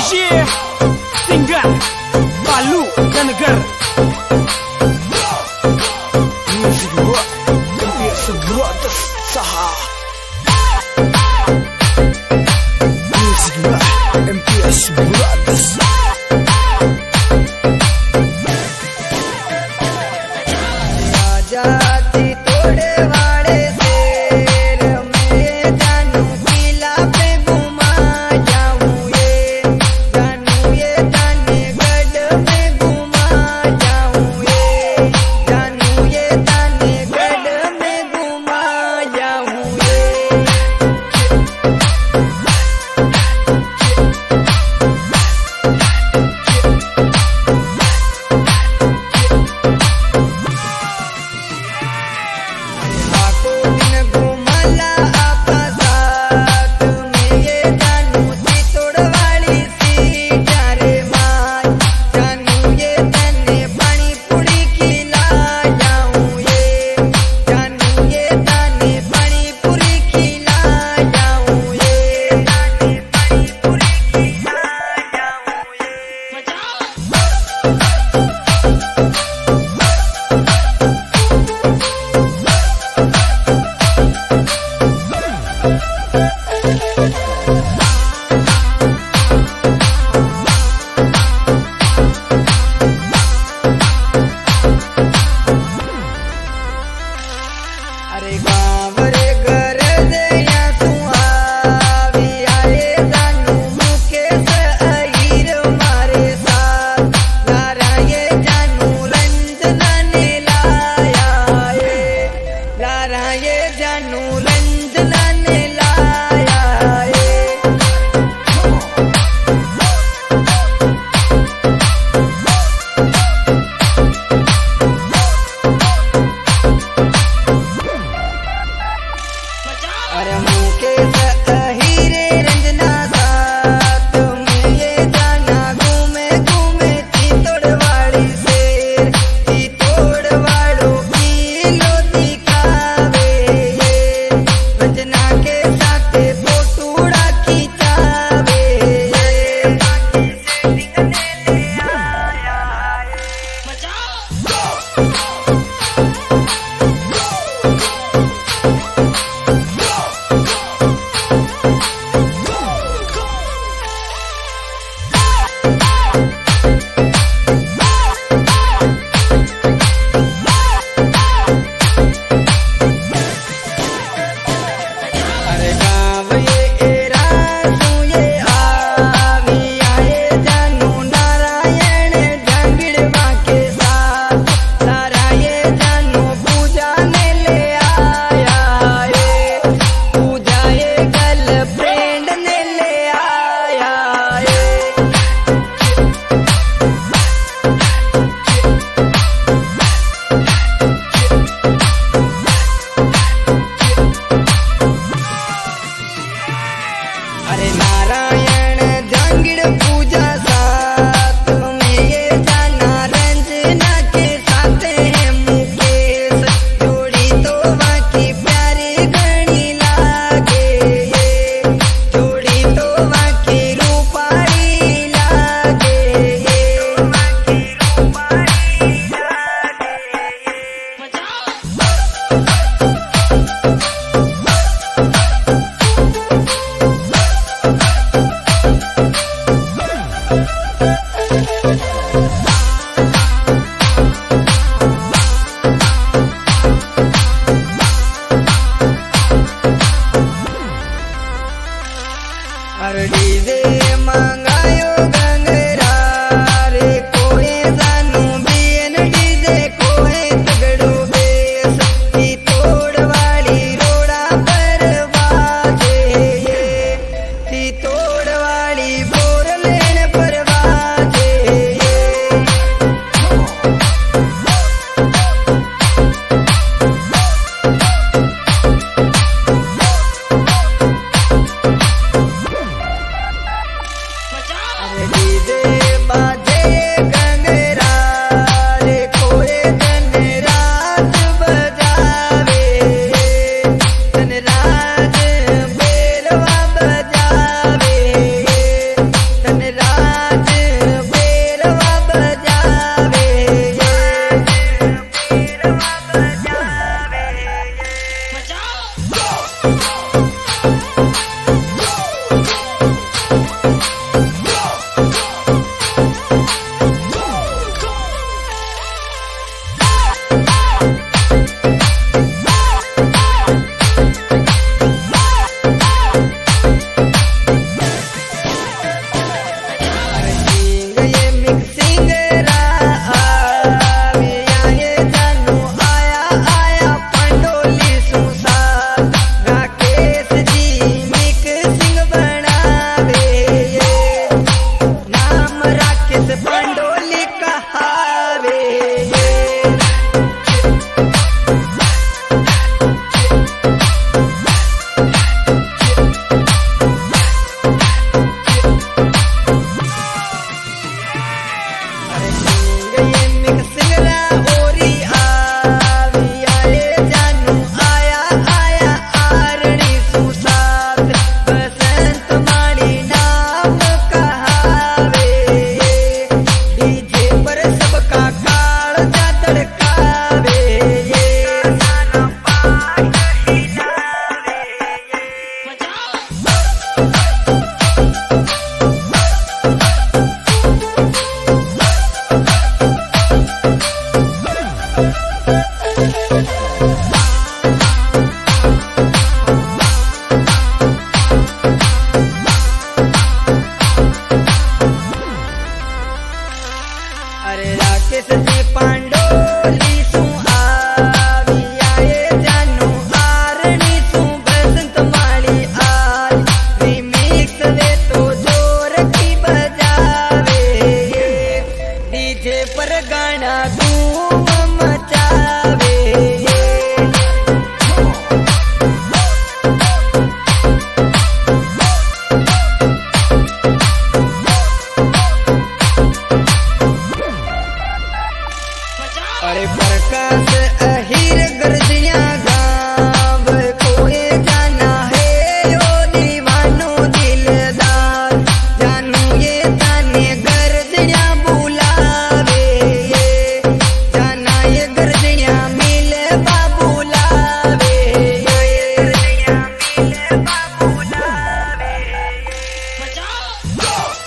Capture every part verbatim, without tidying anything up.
Yeah, Singa, Palu, Ganagar. Music rock, biasa brothers saha. Music rock, M P S brothers. जाती तोड़े वाले शेर में जानू किला पे घुमा जाऊं ये जानू ये ताने गढ़ में घुमा जाऊं ये जानू ये ताने गढ़ में घुमा जाऊं ये अरे गाँव रे घर दे या तू आवी आए जानू मुकेश अहीर मारे साथ लारा ये जानू रंजना ने लाया ये लारा ये जानू रंजना ने लाया ये अरे मुकेश अहीरे रंजना साथ में ये जाना घूमे घूमे चितौड़वाड़ी शेर चितौड़वाड़ो किलो दिखावे ये रंजना के साथ फोटूड़ा खिंचावे ये बाकी से दिखने ले आया अरे गाँव ये एरा तू ये आवी आए जानू नारायण जंगड़वा के साथ सारा ये जानू पूजा ने ले आया ये पूजा ये गर्लफ्रेंड ने ले आया ये अरे नारायण जंगड़ पूजा साथ में ये जाना रंजना के साथ है मुकेश जोड़ी तो बाकी प्यारी घनी लागे ये जोड़ी तो बाकी रूपारी लागे ये बाकी रूपारी लागे अरे डीजे मंगायो गंगरा रे कोए जानू बीएन डीजे कोए तगड़ो बेस की तोड़वाड़ी रोड़ा पर बाजे ये की तोड़वाड़ी बोर लेन पर बाजे ये अरे डीजे बाजे गंगरा रे कोए दिन रात बजावे दिन रात बेलवा बजावे दिन रात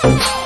बजावे